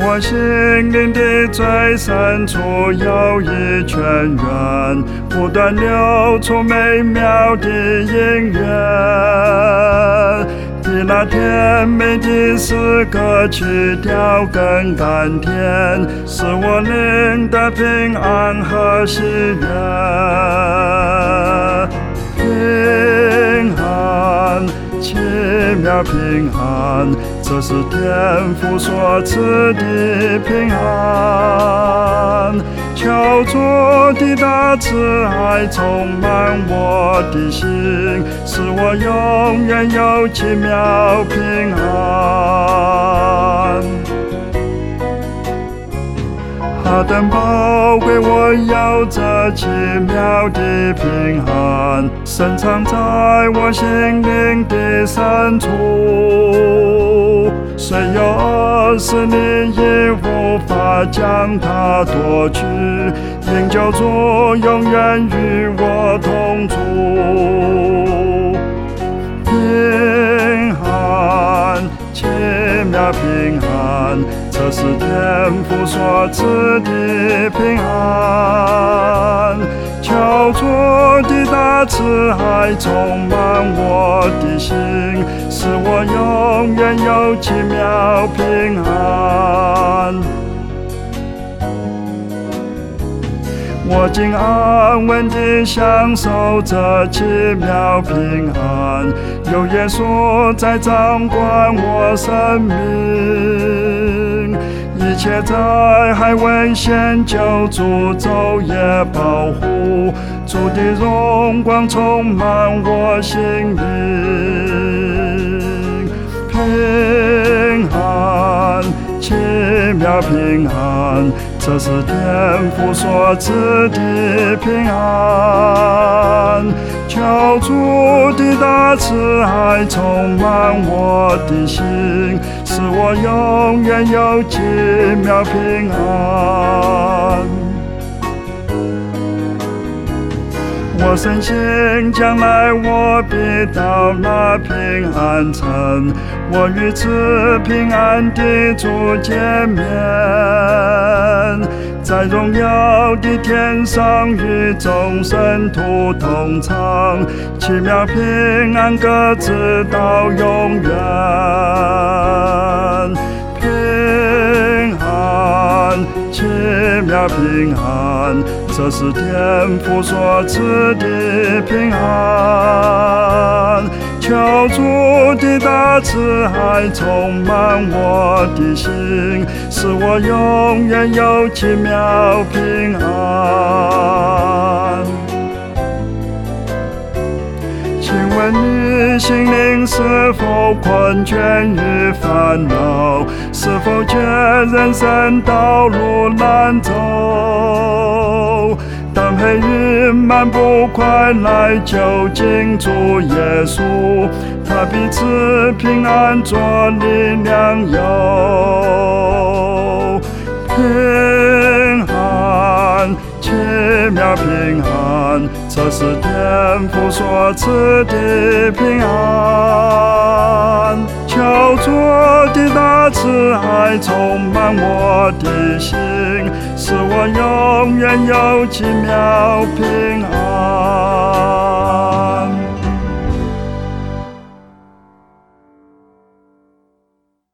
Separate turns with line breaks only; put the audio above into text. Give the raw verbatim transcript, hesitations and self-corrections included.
我心灵的最深处有一泉源，不断流出美妙的音乐。比那甜美的诗歌曲调更甘甜，使我灵得平安和喜悦。平安，奇妙平安，这是天父所赐的平安。求主的大慈爱充满我的心，使我永远有奇妙平安。何等宝贵，我有这奇妙的平安，深藏在我心灵的深处。虽有恶势力也无法将它夺去，因救主永远与我同住。平安，奇妙平安，这是天父所赐的平安。求主的大慈爱充满我的心，使我永远有奇妙平安。我竟安稳地享受这奇妙平安，有耶稣在掌管我生命。一切灾害危险救主昼夜保护，主的荣光充满我心灵。平安，奇妙平安，这是天父所赐的平安。求主的大慈爱充满我的心，使我永远有奇妙平安。我深信将来我必到那平安城，我与此平安的主见面，在荣耀的天上与众圣徒同唱，奇妙平安各自到永远。平安，奇妙平安，这是天父所赐的平安。求主的大慈爱充满我的心，使我永远有奇妙平安。请问你心灵是否困倦与烦恼？是否觉人生道路难走？当黑云漫步，快来就近主耶稣，他彼此平安作力量有。平安，奇妙平安，这是天父所赐的平安。求主的大慈爱充满我的心，使我永远有奇妙平安。